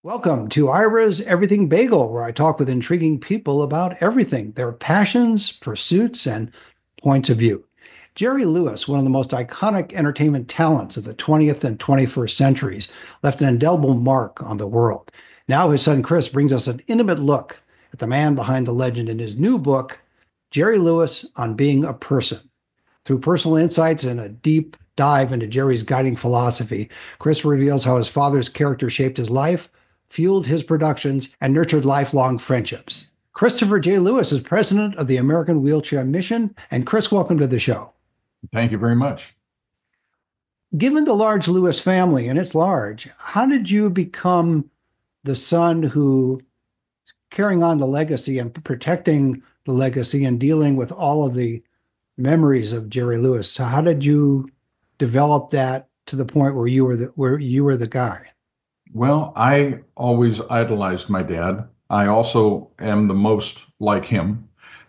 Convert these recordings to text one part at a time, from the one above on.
Welcome to Ira's Everything Bagel, where I talk with intriguing people about everything, their passions, pursuits, and points of view. Jerry Lewis, one of the most iconic entertainment talents of the 20th and 21st centuries, left an indelible mark on the world. Now his son Chris brings us an intimate look at the man behind the legend in his new book, Jerry Lewis on Being a Person. Through personal insights and a deep dive into Jerry's guiding philosophy, Chris reveals how his father's character shaped his life, fueled his productions, and nurtured lifelong friendships. Christopher J. Lewis is president of the American Wheelchair Mission. And Chris, welcome to the show. Thank you very much. Given the large Lewis family, and it's large, how did you become the son who carrying on the legacy and protecting the legacy and dealing with all of the memories of Jerry Lewis? So how did you develop that to the point where you were the guy? Well, I always idolized my dad. I also am the most like him.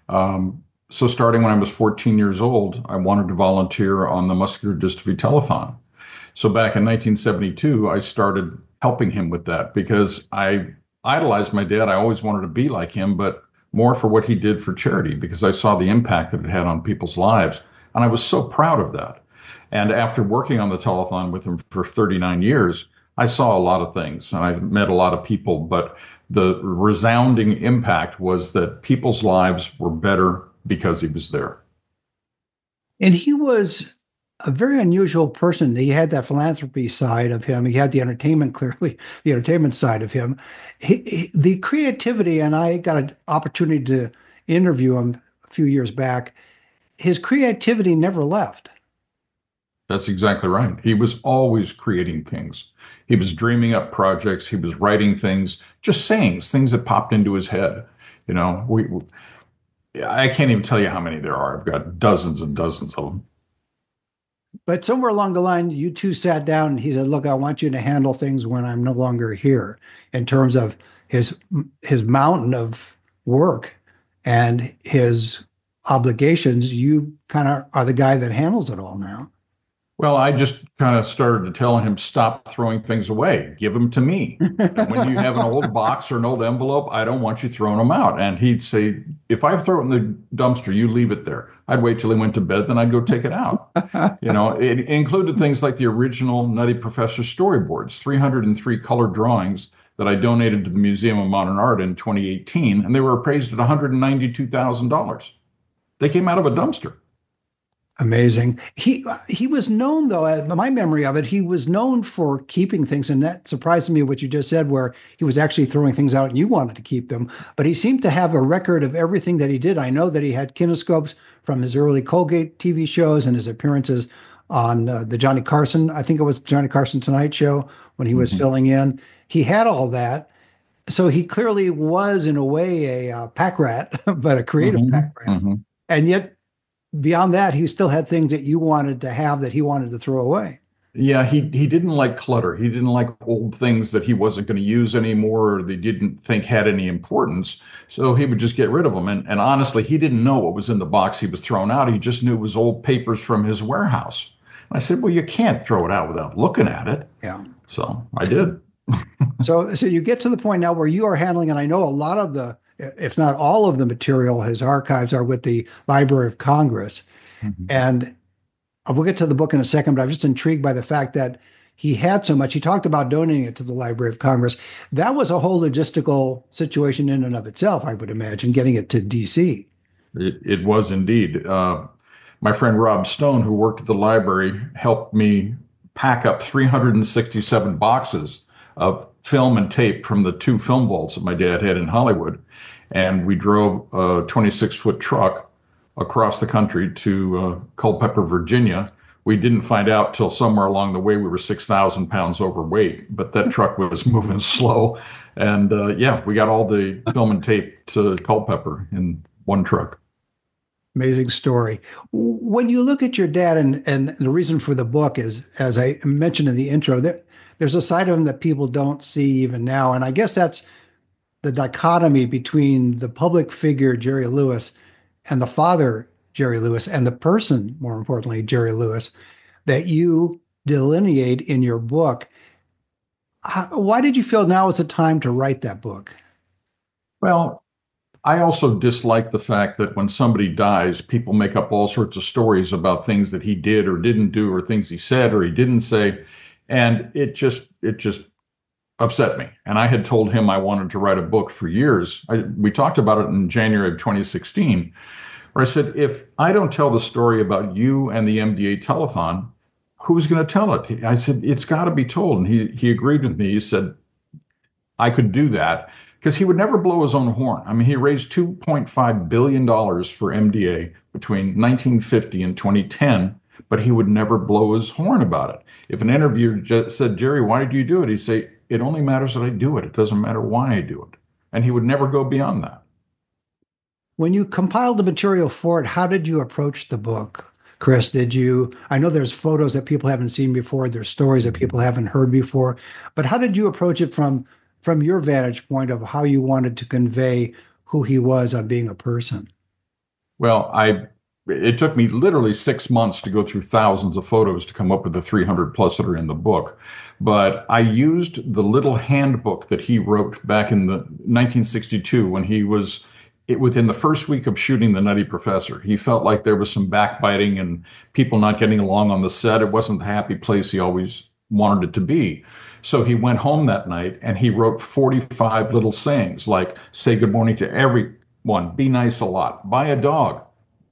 So starting when I was 14 years old, I wanted to volunteer on the Muscular Dystrophy Telethon. So back in 1972, I started helping him with that because I idolized my dad. I always wanted to be like him, but more for what he did for charity because I saw the impact that it had on people's lives. And I was so proud of that. And after working on the telethon with him for 39 years, I saw a lot of things and I met a lot of people, but the resounding impact was that people's lives were better because he was there. And he was a very unusual person. He had that philanthropy side of him. He had the entertainment, clearly, the entertainment side of him. The creativity, and I got an opportunity to interview him a few years back. His creativity never left. That's exactly right. He was always creating things. He was dreaming up projects. He was writing things, just sayings, things that popped into his head. You know, I can't even tell you how many there are. I've got dozens and dozens of them. But somewhere along the line, you two sat down and he said, "Look, I want you to handle things when I'm no longer here," in terms of his his mountain of work and his obligations. You kind of are the guy that handles it all now. Well, I just kind of started to tell him, stop throwing things away, give them to me. And when you have an old box or an old envelope, I don't want you throwing them out. And he'd say, if I throw it in the dumpster, you leave it there. I'd wait till he went to bed, then I'd go take it out. You know, it included things like the original Nutty Professor storyboards, 303 color drawings that I donated to the Museum of Modern Art in 2018, and they were appraised at $192,000. They came out of a dumpster. Amazing. He was known though, my memory of it, he was known for keeping things, and that surprised me what you just said, where he was actually throwing things out and you wanted to keep them. But he seemed to have a record of everything that he did. I know that he had kinescopes from his early Colgate TV shows and his appearances on the Johnny Carson, I think it was Johnny Carson Tonight Show when he was Mhm. filling in. He had all that. So he clearly was, in a way, a pack rat, but a creative pack Mhm. rat. Mhm. And yet beyond that, he still had things that you wanted to have that he wanted to throw away. Yeah, he didn't like clutter. He didn't like old things that he wasn't going to use anymore or they didn't think had any importance. So he would just get rid of them. And honestly, he didn't know what was in the box he was throwing out. He just knew it was old papers from his warehouse. And I said, well, you can't throw it out without looking at it. Yeah. So I did. So you get to the point now where you are handling, and I know a lot of the, if not all of the material, his archives are with the Library of Congress. Mhm. And we'll get to the book in a second, but I'm just intrigued by the fact that he had so much. He talked about donating it to the Library of Congress. That was a whole logistical situation in and of itself, I would imagine, getting it to DC. It was indeed. My friend Rob Stone, who worked at the library, helped me pack up 367 boxes of film and tape from the two film vaults that my dad had in Hollywood. And we drove a 26-foot truck across the country to Culpeper, Virginia. We didn't find out till somewhere along the way we were 6,000 pounds overweight, but that truck was moving slow. And yeah, we got all the film and tape to Culpeper in one truck. Amazing story. When you look at your dad, and the reason for the book is, as I mentioned in the intro, there's a side of him that people don't see even now. And I guess that's the dichotomy between the public figure, Jerry Lewis, and the father, Jerry Lewis, and the person, more importantly, Jerry Lewis, that you delineate in your book. Why did you feel now is the time to write that book? Well, I also dislike the fact that when somebody dies, people make up all sorts of stories about things that he did or didn't do, or things he said or he didn't say. And it just upset me. And I had told him I wanted to write a book for years. We talked about it in January of 2016, where I said, if I don't tell the story about you and the MDA telethon, who's going to tell it? I said, it's got to be told. And he agreed with me. He said, I could do that because he would never blow his own horn. I mean, he raised $2.5 billion for MDA between 1950 and 2010, but he would never blow his horn about it. If an interviewer just said, Jerry, why did you do it? He'd say, it only matters that I do it. It doesn't matter why I do it. And he would never go beyond that. When you compiled the material for it, how did you approach the book, Chris? I know there's photos that people haven't seen before, there's stories that people haven't heard before, but how did you approach it from your vantage point of how you wanted to convey who he was on being a person? Well, it took me literally 6 months to go through thousands of photos to come up with the 300 plus that are in the book. But I used the little handbook that he wrote back in the 1962 when he was within the first week of shooting The Nutty Professor. He felt like there was some backbiting and people not getting along on the set. It wasn't the happy place he always wanted it to be. So he went home that night and he wrote 45 little sayings like, say good morning to everyone, be nice a lot, buy a dog,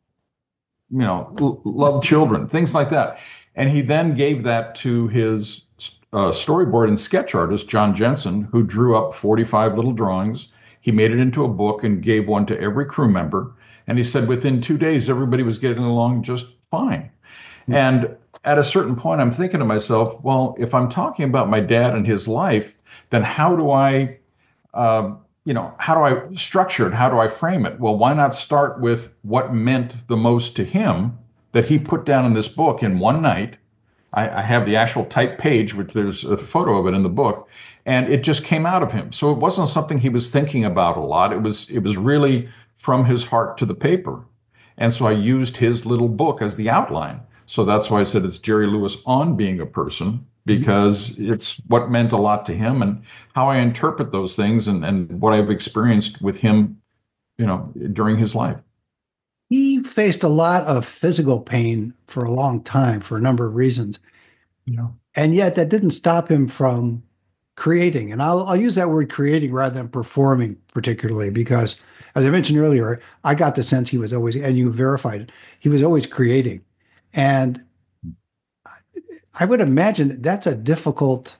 love children, things like that. And he then gave that to his storyboard and sketch artist, John Jensen, who drew up 45 little drawings. He made it into a book and gave one to every crew member. And he said within 2 days, everybody was getting along just fine. Mm-hmm. And at a certain point, I'm thinking to myself, well, if I'm talking about my dad and his life, then how do I structure it? How do I frame it? Well, why not start with what meant the most to him that he put down in this book in one night? I have the actual type page, which there's a photo of it in the book, and it just came out of him. So it wasn't something he was thinking about a lot. It was really from his heart to the paper. And so I used his little book as the outline. So that's why I said it's Jerry Lewis on being a person, because it's what meant a lot to him and how I interpret those things and what I've experienced with him, during his life. He faced a lot of physical pain for a long time for a number of reasons. Yeah. And yet that didn't stop him from creating. And I'll use that word creating rather than performing particularly, because as I mentioned earlier, I got the sense he was always, and you verified it, he was always creating. And I would imagine that's a difficult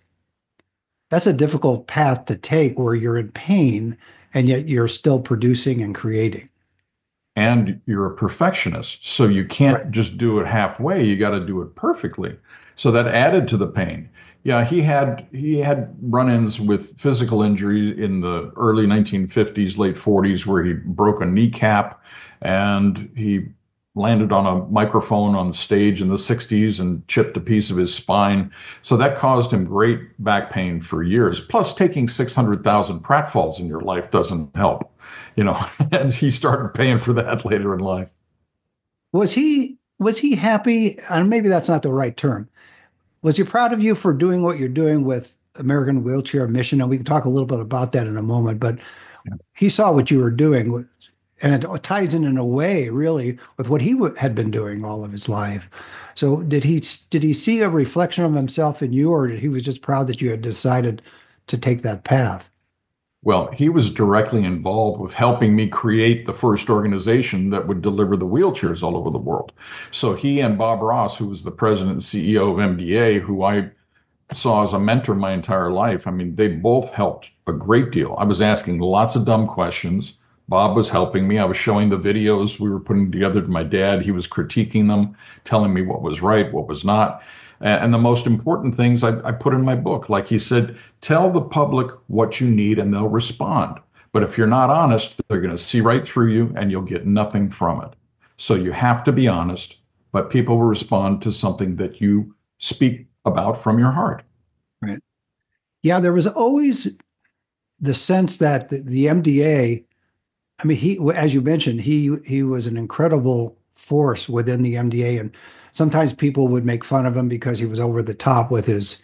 path to take where you're in pain and yet you're still producing and creating. And you're a perfectionist, so you can't just do it halfway. You got to do it perfectly. So that added to the pain. Yeah, he had run-ins with physical injury in the early 1950s, late 40s, where he broke a kneecap and he landed on a microphone on the stage in the 60s and chipped a piece of his spine. So that caused him great back pain for years. Plus, taking 600,000 pratfalls in your life doesn't help, and he started paying for that later in life. Was he happy? And maybe that's not the right term. Was he proud of you for doing what you're doing with American Wheelchair Mission? And we can talk a little bit about that in a moment, but he saw what you were doing, and it ties in a way, really, with what he had been doing all of his life. So did he see a reflection of himself in you, or he was just proud that you had decided to take that path? Well, he was directly involved with helping me create the first organization that would deliver the wheelchairs all over the world. So he and Bob Ross, who was the president and CEO of MDA, who I saw as a mentor my entire life, I mean, they both helped a great deal. I was asking lots of dumb questions. Bob was helping me. I was showing the videos we were putting together to my dad. He was critiquing them, telling me what was right, what was not. And the most important things I put in my book, like he said, tell the public what you need and they'll respond. But if you're not honest, they're going to see right through you and you'll get nothing from it. So you have to be honest, but people will respond to something that you speak about from your heart. Right. Yeah, there was always the sense that the MDA, I mean, as you mentioned, he was an incredible force within the MDA, and sometimes people would make fun of him because he was over the top with his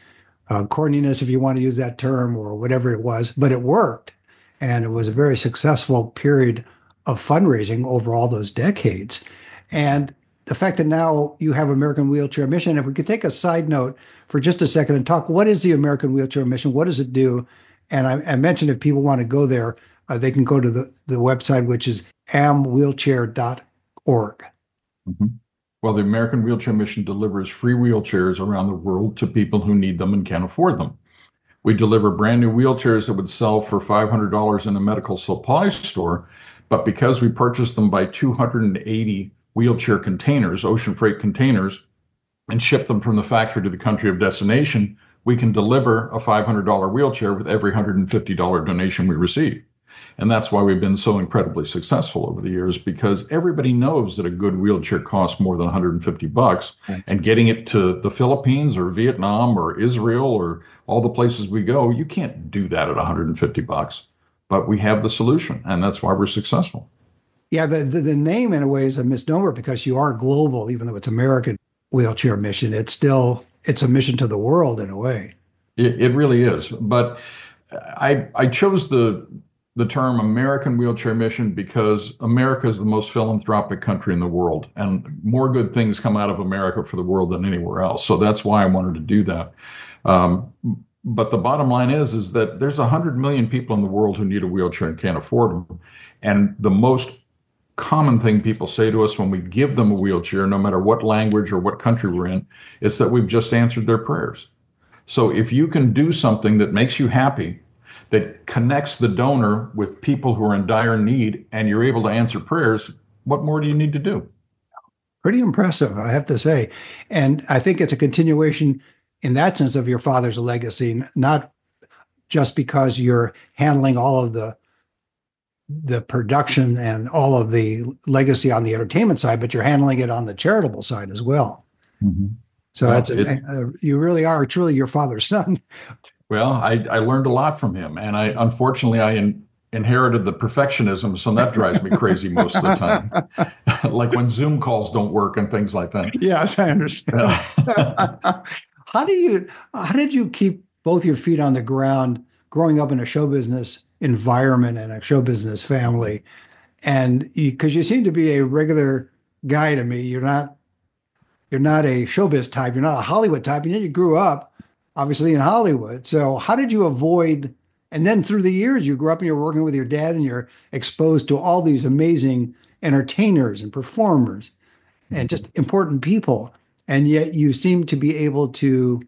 corniness, if you want to use that term, or whatever it was, but it worked. And it was a very successful period of fundraising over all those decades. And the fact that now you have American Wheelchair Mission, if we could take a side note for just a second and talk, what is the American Wheelchair Mission? What does it do? And I mentioned if people want to go there, they can go to the website, which is amwheelchair.org. Mhm. Well, the American Wheelchair Mission delivers free wheelchairs around the world to people who need them and can't afford them. We deliver brand new wheelchairs that would sell for $500 in a medical supply store, but because we purchased them by 280 wheelchair containers, ocean freight containers, and ship them from the factory to the country of destination, we can deliver a $500 wheelchair with every $150 donation we receive. And that's why we've been so incredibly successful over the years, because everybody knows that a good wheelchair costs more than 150 bucks. Right. And getting it to the Philippines or Vietnam or Israel or all the places we go, you can't do that at 150 bucks. But we have the solution, and that's why we're successful. Yeah, the name in a way is a misnomer because you are global, even though it's American Wheelchair Mission. It's a mission to the world in a way. It really is. But I chose the term American Wheelchair Mission because America is the most philanthropic country in the world, and more good things come out of America for the world than anywhere else. So that's why I wanted to do that. But the bottom line is that there's 100 million people in the world who need a wheelchair and can't afford them. And the most common thing people say to us when we give them a wheelchair, no matter what language or what country we're in, is that we've just answered their prayers. So if you can do something that makes you happy, that connects the donor with people who are in dire need, and you're able to answer prayers, what more do you need to do? Pretty impressive, I have to say. And I think it's a continuation in that sense of your father's legacy, not just because you're handling all of the production and all of the legacy on the entertainment side, but you're handling it on the charitable side as well. Mm-hmm. So you really are truly your father's son. Well, I learned a lot from him, and unfortunately I inherited the perfectionism, so that drives me crazy most of the time. Like when Zoom calls don't work and things like that. Yes, I understand. How did you keep both your feet on the ground growing up in a show business environment and a show business family? And because you seem to be a regular guy to me, you're not a showbiz type, you're not a Hollywood type, and yet you grew up obviously in Hollywood. So how did you avoid, and then through the years you grew up and you're working with your dad and you're exposed to all these amazing entertainers and performers and just important people. And yet you seem to be able to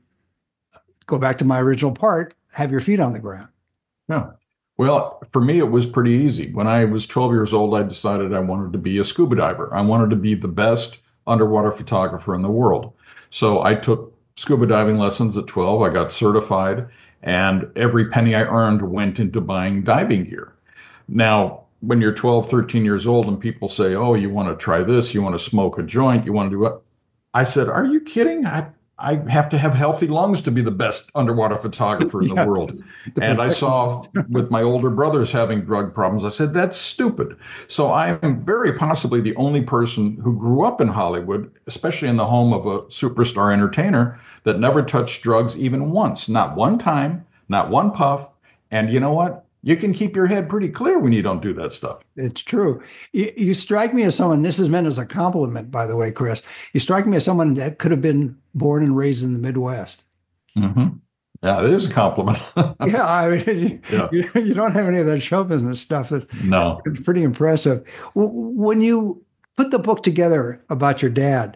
go back to my original part, have your feet on the ground. Yeah. Well, for me, it was pretty easy. When I was 12 years old, I decided I wanted to be a scuba diver. I wanted to be the best underwater photographer in the world. So I took scuba diving lessons at 12. I got certified, and every penny I earned went into buying diving gear. Now, when you're 12, 13 years old and people say, oh, you want to try this, you want to smoke a joint, you want to do what? I said, are you kidding? I have to have healthy lungs to be the best underwater photographer in the world. And I saw with my older brothers having drug problems, I said, that's stupid. So I am very possibly the only person who grew up in Hollywood, especially in the home of a superstar entertainer, that never touched drugs even once, not one time, not one puff. And you know what? You can keep your head pretty clear when you don't do that stuff. It's true. You strike me as someone, this is meant as a compliment, by the way, Chris. You strike me as someone that could have been born and raised in the Midwest. Mm-hmm. Yeah, it is a compliment. Yeah, I mean, you don't have any of that show business stuff. No. It's pretty impressive. When you put the book together about your dad,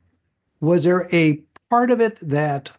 was there a part of it that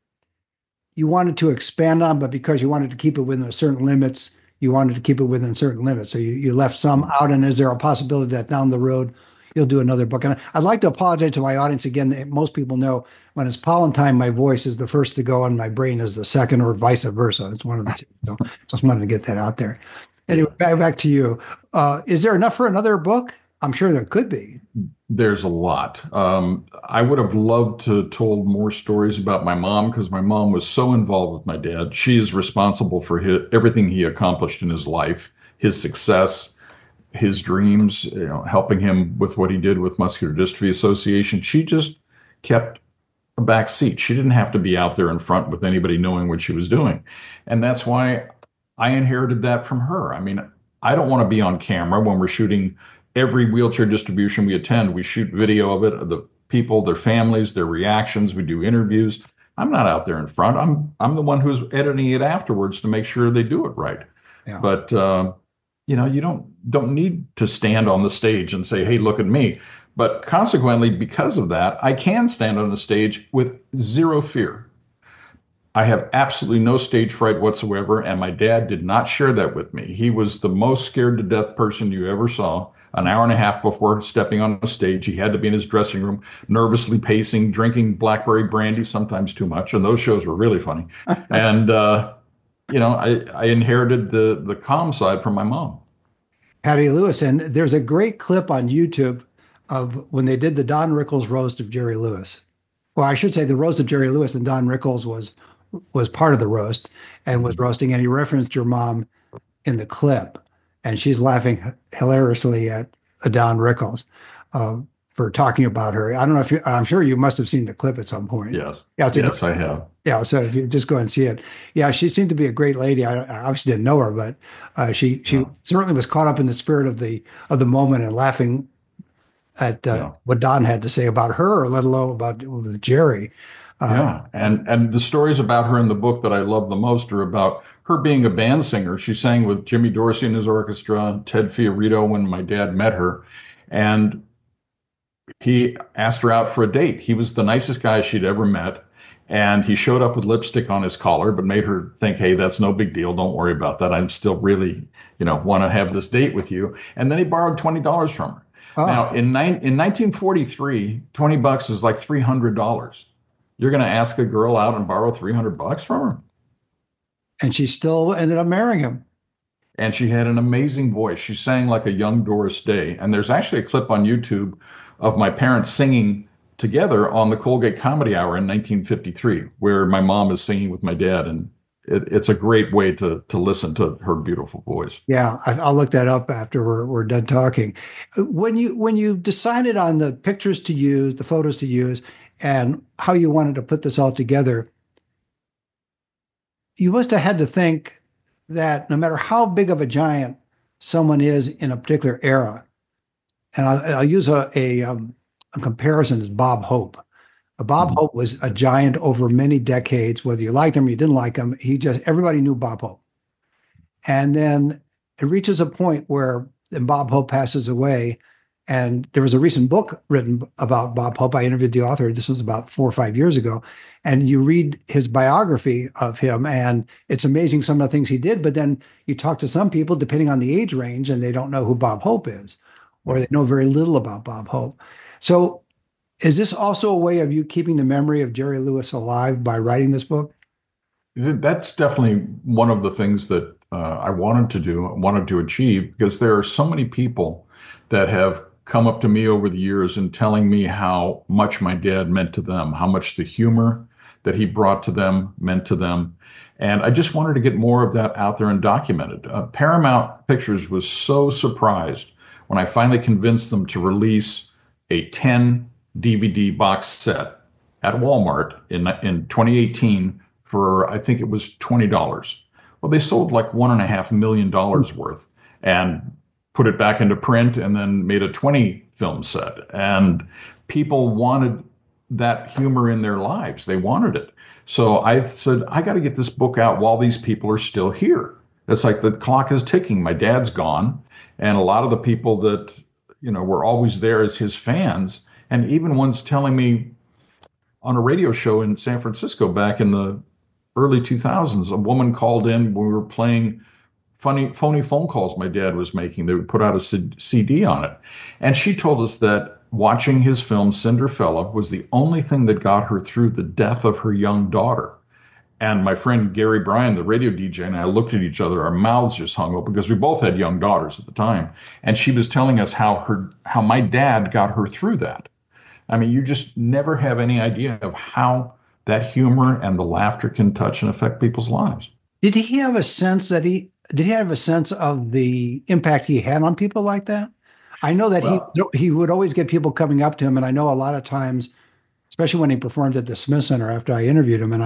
you wanted to expand on, but because you wanted to keep it within certain limits, you wanted to keep it within certain limits. So you left some out. And is there a possibility that down the road you'll do another book? And I'd like to apologize to my audience again. Most people know when it's pollen time, my voice is the first to go and my brain is the second, or vice versa. It's one of the two. So just wanted to get that out there. Anyway, back to you. Is there enough for another book? I'm sure there could be. There's a lot. I would have loved to have told more stories about my mom, because my mom was so involved with my dad. She is responsible for everything he accomplished in his life, his success, his dreams, helping him with what he did with Muscular Dystrophy Association. She just kept a back seat. She didn't have to be out there in front with anybody knowing what she was doing. And that's why I inherited that from her. I mean, I don't want to be on camera when we're shooting every wheelchair distribution we attend. We shoot video of it, of the people, their families, their reactions. We do interviews. I'm not out there in front. I'm the one who's editing it afterwards to make sure they do it right. Yeah. But you don't need to stand on the stage and say, "Hey, look at me." But consequently, because of that, I can stand on the stage with zero fear. I have absolutely no stage fright whatsoever, and my dad did not share that with me. He was the most scared to death person you ever saw. An hour and a half before stepping on the stage, he had to be in his dressing room, nervously pacing, drinking blackberry brandy, sometimes too much, and those shows were really funny. And I inherited the calm side from my mom. Patty Lewis. And there's a great clip on YouTube of when they did the Don Rickles roast of Jerry Lewis. Well, I should say the roast of Jerry Lewis, and Don Rickles was part of the roast and was roasting, and he referenced your mom in the clip, and she's laughing hilariously at Don Rickles for talking about her. I don't know if I'm sure you must have seen the clip at some point. Yes. Yeah, Yes, I have. yeah. So if you just go and see it, yeah, she seemed to be a great lady. I obviously didn't know her, but she Yeah. certainly was caught up in the spirit of the moment and laughing at Yeah. what Don had to say about her, let alone about with Jerry. Yeah, and the stories about her in the book that I love the most are about her being a band singer. She sang with Jimmy Dorsey and his orchestra, Ted Fiorito when my dad met her, and he asked her out for a date. He was the nicest guy she'd ever met, and he showed up with lipstick on his collar, but made her think, "Hey, that's no big deal. Don't worry about that. I'm still really, want to have this date with you." And then he borrowed $20 from her. Now, Oh, in 1943, $20 is like $300. You're going to ask a girl out and borrow $300 from her? and she still ended up marrying him. And she had an amazing voice. She sang like a young Doris Day. And there's actually a clip on YouTube of my parents singing together on the Colgate Comedy Hour in 1953, where my mom is singing with my dad. And it's a great way to listen to her beautiful voice. Yeah, I'll look that up after we're done talking. When you decided on the pictures to use, the photos to use, and how you wanted to put this all together, you must have had to think that no matter how big of a giant someone is in a particular era, and I'll use a comparison as Bob Hope. Bob Mhm. Hope was a giant over many decades, whether you liked him or you didn't like him. Everybody knew Bob Hope. And then it reaches a point where then Bob Hope passes away. And there was a recent book written about Bob Hope. I interviewed the author. This was about 4 or 5 years ago. And you read his biography of him, and it's amazing some of the things he did. But then you talk to some people, depending on the age range, and they don't know who Bob Hope is, or they know very little about Bob Hope. So is this also a way of you keeping the memory of Jerry Lewis alive by writing this book? That's definitely one of the things that I wanted to do, wanted to achieve, because there are so many people that have come up to me over the years and telling me how much my dad meant to them, how much the humor that he brought to them meant to them. And I just wanted to get more of that out there and documented. Paramount Pictures was so surprised when I finally convinced them to release a 10 DVD box set at Walmart in 2018 for, I think it was $20. Well, they sold like $1.5 million worth and put it back into print and then made a 20 film set. And people wanted that humor in their lives. They wanted it. So I said, I got to get this book out while these people are still here. It's like the clock is ticking. My dad's gone. And a lot of the people that, were always there as his fans, and even ones telling me on a radio show in San Francisco back in the early 2000s, a woman called in when we were playing phony phone calls my dad was making. They would put out a CD on it. And she told us that watching his film Cinderfella was the only thing that got her through the death of her young daughter. And my friend Gary Bryan, the radio DJ, and I looked at each other, our mouths just hung up because we both had young daughters at the time. And she was telling us how my dad got her through that. I mean, you just never have any idea of how that humor and the laughter can touch and affect people's lives. Did he have a sense that did he have a sense of the impact he had on people like that? I know that Well, he would always get people coming up to him, and I know a lot of times especially when he performed at the Smith Center after I interviewed him. And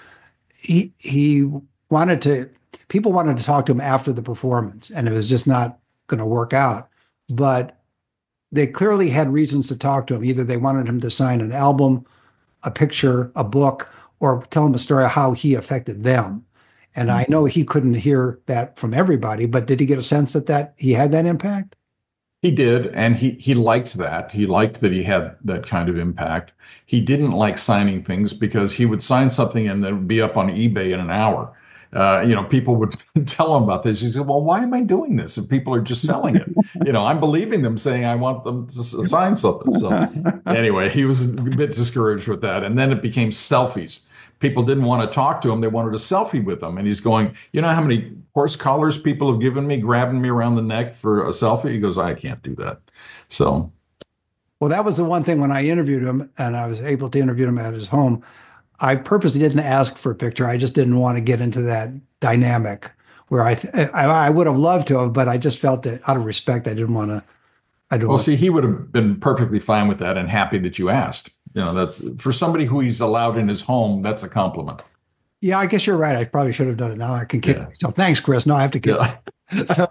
he wanted to, people wanted to talk to him after the performance, and it was just not going to work out. But they clearly had reasons to talk to him. Either they wanted him to sign an album, a picture, a book, or tell him a story of how he affected them. And I know he couldn't hear that from everybody, but did he get a sense that he had that impact? He did, and he liked that. He liked that he had that kind of impact. He didn't like signing things because he would sign something and it would be up on eBay in an hour. People would tell him about this. He said, "Well, why am I doing this? If people are just selling it, I'm believing them, saying I want them to sign something." So anyway, he was a bit discouraged with that, and then it became selfies. People didn't want to talk to him; they wanted a selfie with him, and he's going, "You know how many horse collars people have given me, grabbing me around the neck for a selfie?" He goes, "I can't do that." So, well, that was the one thing when I interviewed him, and I was able to interview him at his home. I purposely didn't ask for a picture. I just didn't want to get into that dynamic where I would have loved to have, but I just felt that out of respect, I didn't want to. well, see, he would have been perfectly fine with that and happy that you asked. That's for somebody who he's allowed in his home. That's a compliment. Yeah, I guess you're right. I probably should have done it. Now I can kick myself. Thanks, Chris. No, I have to kick. Yeah. So,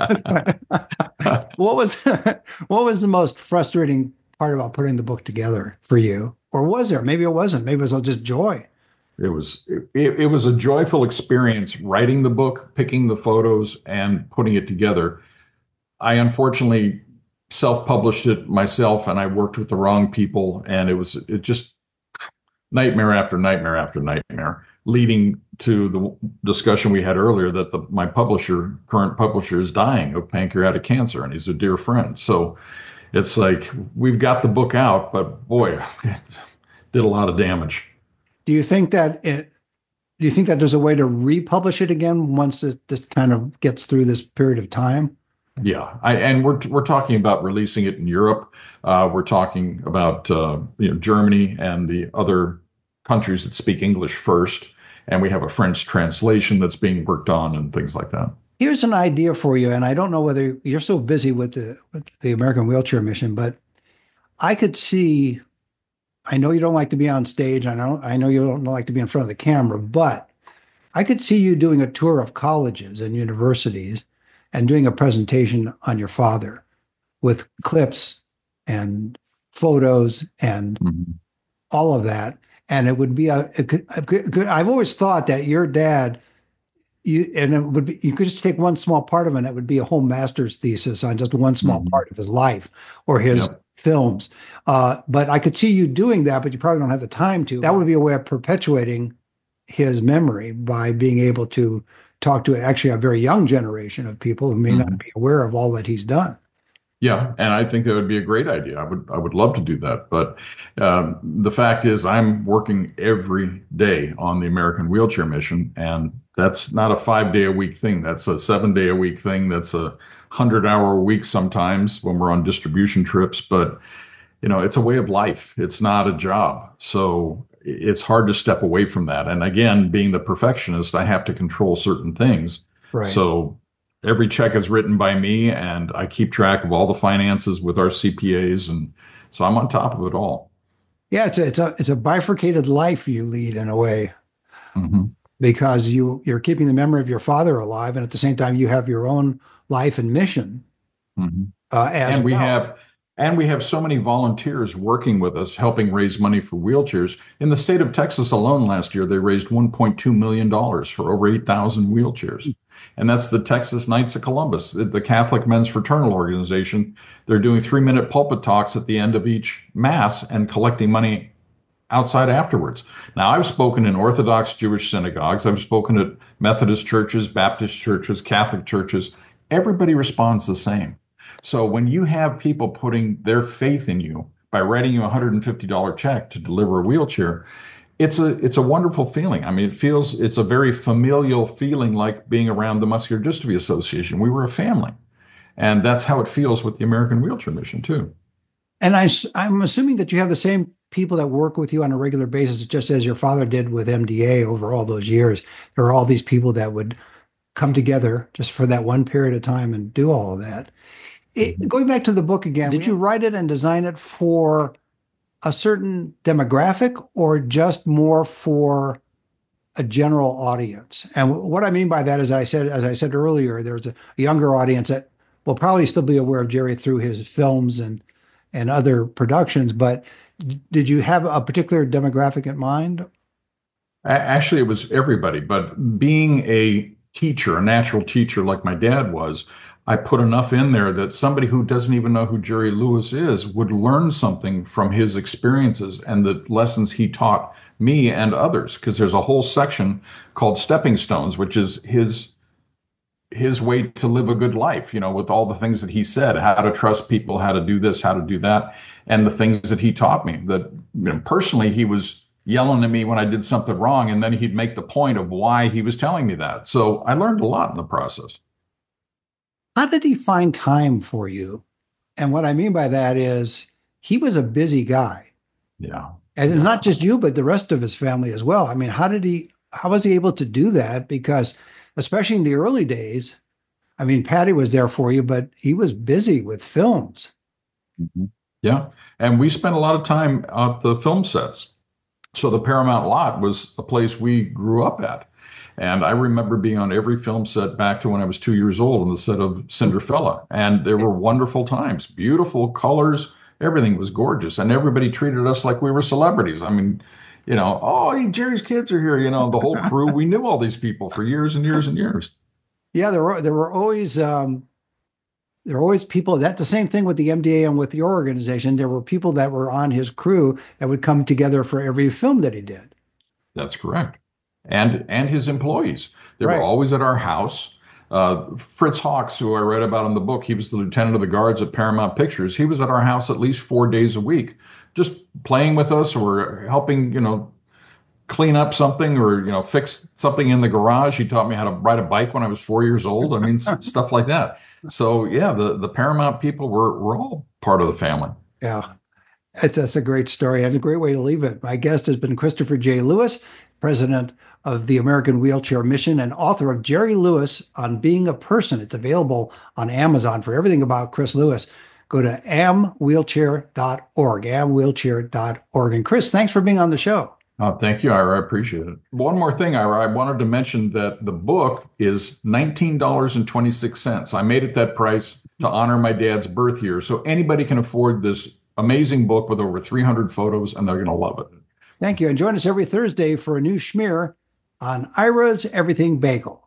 what was the most frustrating part about putting the book together for you? Or was there? Maybe it wasn't. Maybe it was just joy. It was a joyful experience writing the book, picking the photos, and putting it together. I unfortunately self-published it myself, and I worked with the wrong people, and it just nightmare after nightmare after nightmare, leading to the discussion we had earlier that my current publisher, is dying of pancreatic cancer, and he's a dear friend. So it's like we've got the book out, but boy, it did a lot of damage. Do you think that there's a way to republish it again once this kind of gets through this period of time? Yeah, and we're talking about releasing it in Europe. We're talking about Germany and the other countries that speak English first, and we have a French translation that's being worked on and things like that. Here's an idea for you, and I don't know whether you're so busy with the American Wheelchair Mission, but I could see. I know you don't like to be on stage. I know you don't like to be in front of the camera, but I could see you doing a tour of colleges and universities and doing a presentation on your father with clips and photos and all of that. And it would be I've always thought that your dad, you could just take one small part of it, and it would be a whole master's thesis on just one small part of his life or his films. But I could see you doing that, but you probably don't have the time to. That would be a way of perpetuating his memory by being able to talk to actually a very young generation of people who may not be aware of all that he's done. Yeah, and I think that would be a great idea. I would love to do that. But the fact is, I'm working every day on the American Wheelchair Mission, and that's not a 5-day-a-week thing. That's a 7-day-a-week thing. That's a 100-hour-a-week sometimes when we're on distribution trips. But it's a way of life. It's not a job. So it's hard to step away from that. And again, being the perfectionist, I have to control certain things. Right. So every check is written by me, and I keep track of all the finances with our CPAs. And so I'm on top of it all. Yeah, it's a bifurcated life you lead in a way, because you're keeping the memory of your father alive, and at the same time you have your own life and mission. And we have so many volunteers working with us, helping raise money for wheelchairs. In the state of Texas alone last year, they raised $1.2 million for over 8,000 wheelchairs. And that's the Texas Knights of Columbus, the Catholic Men's Fraternal Organization. They're doing 3-minute pulpit talks at the end of each Mass and collecting money outside afterwards. Now, I've spoken in Orthodox Jewish synagogues. I've spoken at Methodist churches, Baptist churches, Catholic churches. Everybody responds the same. So when you have people putting their faith in you by writing you a $150 check to deliver a wheelchair, it's a wonderful feeling. I mean, it's a very familial feeling, like being around the Muscular Dystrophy Association. We were a family. And that's how it feels with the American Wheelchair Mission, too. And I'm assuming that you have the same people that work with you on a regular basis, just as your father did with MDA over all those years. There are all these people that would come together just for that one period of time and do all of that. Going back to the book again, did you write it and design it for a certain demographic or just more for a general audience? And what I mean by that is, as I said earlier, there's a younger audience that will probably still be aware of Jerry through his films and other productions. But did you have a particular demographic in mind? Actually, it was everybody, but being a teacher, a natural teacher like my dad was, I put enough in there that somebody who doesn't even know who Jerry Lewis is would learn something from his experiences and the lessons he taught me and others. Because there's a whole section called Stepping Stones, which is his way to live a good life, with all the things that he said, how to trust people, how to do this, how to do that, and the things that he taught me that, personally, he was yelling at me when I did something wrong, and then he'd make the point of why he was telling me that. So I learned a lot in the process. How did he find time for you? And what I mean by that is he was a busy guy. Yeah. And Yeah. not just you, but the rest of his family as well. I mean, how was he able to do that? Because especially in the early days, I mean, Patty was there for you, but he was busy with films. Mhm. Yeah. And we spent a lot of time at the film sets. So the Paramount lot was a place we grew up at. And I remember being on every film set back to when I was 2 years old on the set of Cinderfella. And there were wonderful times, beautiful colors. Everything was gorgeous. And everybody treated us like we were celebrities. I mean, oh, hey, Jerry's kids are here. The whole crew, we knew all these people for years and years and years. Yeah, there were always people. That's the same thing with the MDA and with your organization. There were people that were on his crew that would come together for every film that he did. That's correct. And his employees. They were Right. always at our house. Fritz Hawks, who I read about in the book, he was the lieutenant of the guards at Paramount Pictures. He was at our house at least 4 days a week, just playing with us or helping, clean up something or, fix something in the garage. He taught me how to ride a bike when I was 4 years old. I mean, stuff like that. So yeah, the Paramount people were all part of the family. Yeah. That's a great story and a great way to leave it. My guest has been Christopher J. Lewis, president of the American Wheelchair Mission and author of Jerry Lewis on Being a Person. It's available on Amazon for everything about Chris Lewis. Go to amwheelchair.org, amwheelchair.org. And Chris, thanks for being on the show. Thank you, Ira. I appreciate it. One more thing, Ira, I wanted to mention that the book is $19.26. I made it that price to honor my dad's birth year. So anybody can afford this amazing book with over 300 photos, and they're going to love it. Thank you. And join us every Thursday for a new schmear on Ira's Everything Bagel.